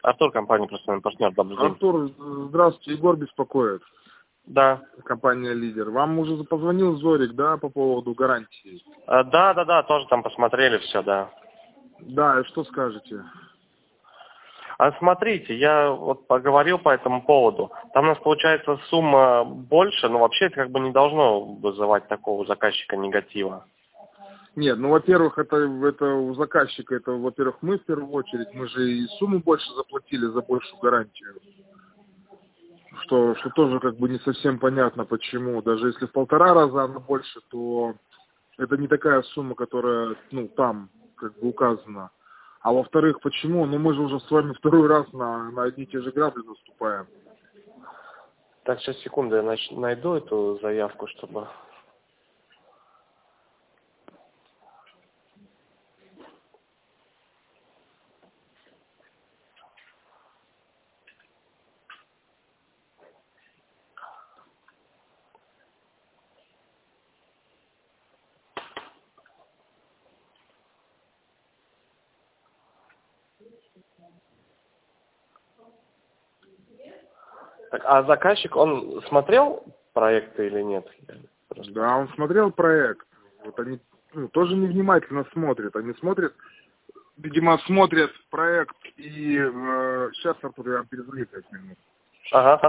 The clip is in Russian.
Артур, компания «Профессиональный партнер», добрый день. Артур, здравствуйте, Егор беспокоит. Да. Компания «Лидер». Вам уже позвонил Зорик, да, по поводу гарантии? Да, тоже там посмотрели все, да. Да, и что скажете? Смотрите, я вот поговорил по этому поводу. Там у нас получается сумма больше, но вообще это как бы не должно вызывать такого у заказчика негатива. Нет, ну, во-первых, это у заказчика, это, во-первых, мы в первую очередь, мы же и сумму больше заплатили за большую гарантию. Что тоже как бы не совсем понятно, почему. Даже если в 1,5 раза она больше, то это не такая сумма, которая, ну, там как бы указана. А во-вторых, почему? Ну, мы же уже с вами второй раз на одни и те же грабли наступаем. Так, сейчас, секунду, я найду эту заявку, чтобы... Так, а заказчик, он смотрел проекты или нет? Да, он смотрел проект. Вот они тоже невнимательно смотрят. Они смотрят, видимо, смотрят проект и... сейчас, Артур, я вам перезвоню 5 минут. Ага.